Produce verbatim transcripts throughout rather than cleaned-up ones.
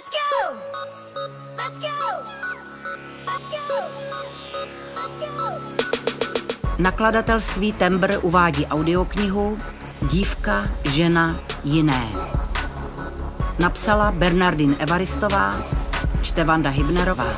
Let's go! Let's go! Let's go! Let's go! Nakladatelství Tembr uvádí audioknihu Dívka, žena, jiné. Napsala Bernardine Evaristová, čte Vanda Hybnerová.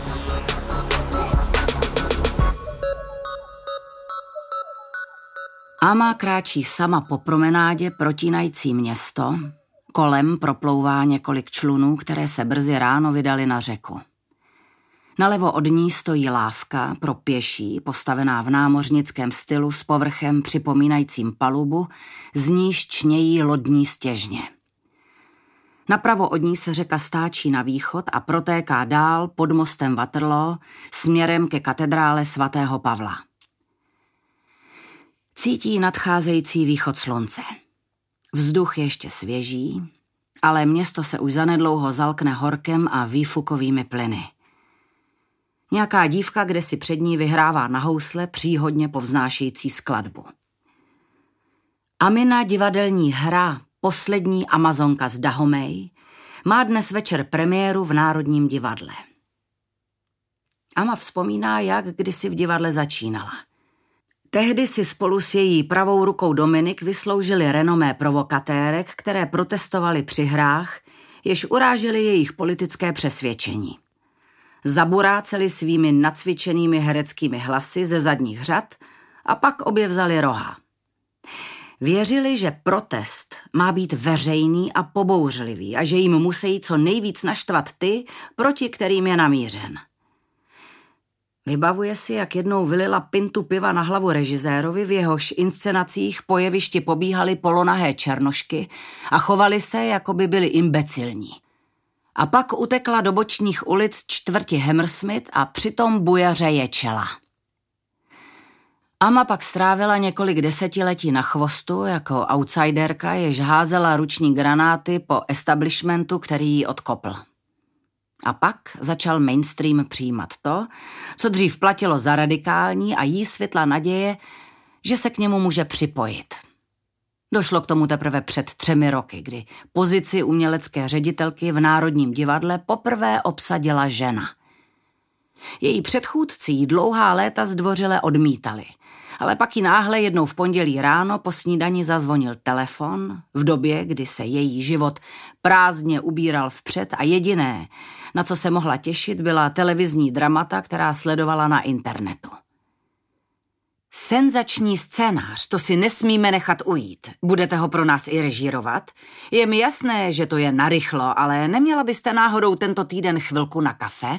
Ama kráčí sama po promenádě protínající město. Kolem proplouvá několik člunů, které se brzy ráno vydali na řeku. Nalevo od ní stojí lávka pro pěší, postavená v námořnickém stylu s povrchem připomínajícím palubu, z níž čnějí lodní stěžně. Napravo od ní se řeka stáčí na východ a protéká dál pod mostem Waterloo směrem ke katedrále svatého Pavla. Cítí nadcházející východ slunce. Vzduch je ještě svěží, ale město se už zanedlouho zalkne horkem a výfukovými plyny. Nějaká dívka kdesi před ní vyhrává na housle příhodně povznášející skladbu. Amina divadelní hra Poslední Amazonka z Dahomey má dnes večer premiéru v Národním divadle. Ama vzpomíná, jak kdysi v divadle začínala. Tehdy si spolu s její pravou rukou Dominik vysloužili renomé provokatérek, které protestovaly při hrách, jež urážely jejich politické přesvědčení. Zaburáceli svými nacvičenými hereckými hlasy ze zadních řad a pak obě vzali roha. Věřili, že protest má být veřejný a pobouřlivý a že jim musí co nejvíc naštvat ty, proti kterým je namířen. Vybavuje si, jak jednou vylila pintu piva na hlavu režisérovi, v jehož inscenacích po jevišti pobíhaly polonahé černošky a chovali se, jako by byli imbecilní. A pak utekla do bočních ulic čtvrti Hammersmith a přitom bujaře ječela. Ama pak strávila několik desetiletí na chvostu jako outsiderka, jež házela ruční granáty po establishmentu, který ji odkopl. A pak začal mainstream přijímat to, co dřív platilo za radikální a jí světla naděje, že se k němu může připojit. Došlo k tomu teprve před třemi roky, kdy pozici umělecké ředitelky v Národním divadle poprvé obsadila žena. Její předchůdci jí dlouhá léta zdvořile odmítali, ale pak jí náhle jednou v pondělí ráno po snídani zazvonil telefon, v době, kdy se její život prázdně ubíral vpřed a jediné, na co se mohla těšit, byla televizní dramata, která sledovala na internetu. Senzační scénář, to si nesmíme nechat ujít. Budete ho pro nás i režírovat? Je mi jasné, že to je narychlo, ale neměla byste náhodou tento týden chvilku na kafe?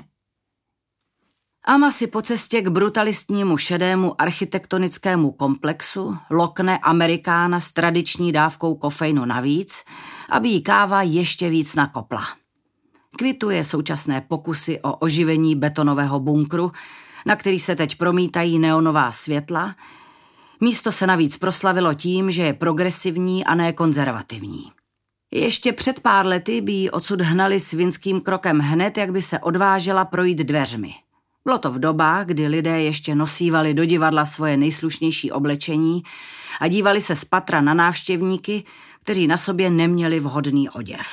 Ama si po cestě k brutalistnímu šedému architektonickému komplexu lokne Amerikána s tradiční dávkou kofeinu navíc, aby jí káva ještě víc nakopla. Kvituje současné pokusy o oživení betonového bunkru, na který se teď promítají neonová světla. Místo se navíc proslavilo tím, že je progresivní a ne konzervativní. Ještě před pár lety by ji odsud hnali svinským krokem hned, jak by se odvážela projít dveřmi. Bylo to v dobách, kdy lidé ještě nosívali do divadla svoje nejslušnější oblečení a dívali se z patra na návštěvníky, kteří na sobě neměli vhodný oděv.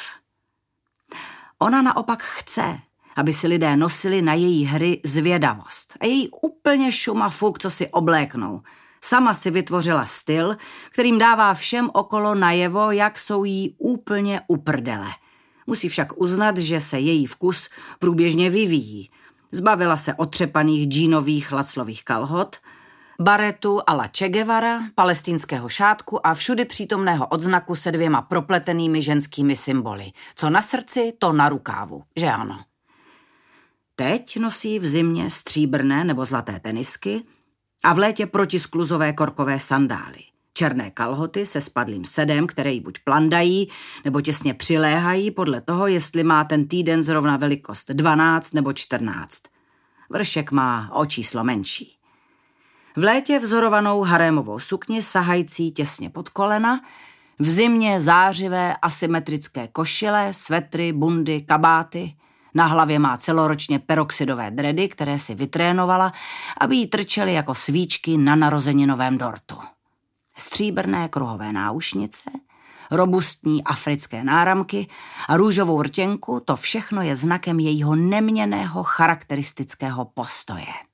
Ona naopak chce, aby si lidé nosili na její hry zvědavost a její úplně šuma fuk, co si obléknou. Sama si vytvořila styl, kterým dává všem okolo najevo, jak jsou jí úplně uprdele. Musí však uznat, že se její vkus průběžně vyvíjí. Zbavila se otřepaných džínových laclových kalhot, baretu a la Che Guevara, palestinského šátku a všudy přítomného odznaku se dvěma propletenými ženskými symboly. Co na srdci, to na rukávu, že ano? Teď nosí v zimě stříbrné nebo zlaté tenisky a v létě protiskluzové korkové sandály. Černé kalhoty se spadlým sedem, které jí buď plandají, nebo těsně přiléhají podle toho, jestli má ten týden zrovna velikost dvanáct nebo čtrnáct. Vršek má o číslo menší. V létě vzorovanou harémovou sukni sahající těsně pod kolena, v zimě zářivé asymetrické košile, svetry, bundy, kabáty. Na hlavě má celoročně peroxidové dredy, které si vytrénovala, aby jí trčely jako svíčky na narozeninovém dortu. Stříbrné kruhové náušnice, robustní africké náramky a růžovou rtěnku, to všechno je znakem jejího neměnného charakteristického postoje.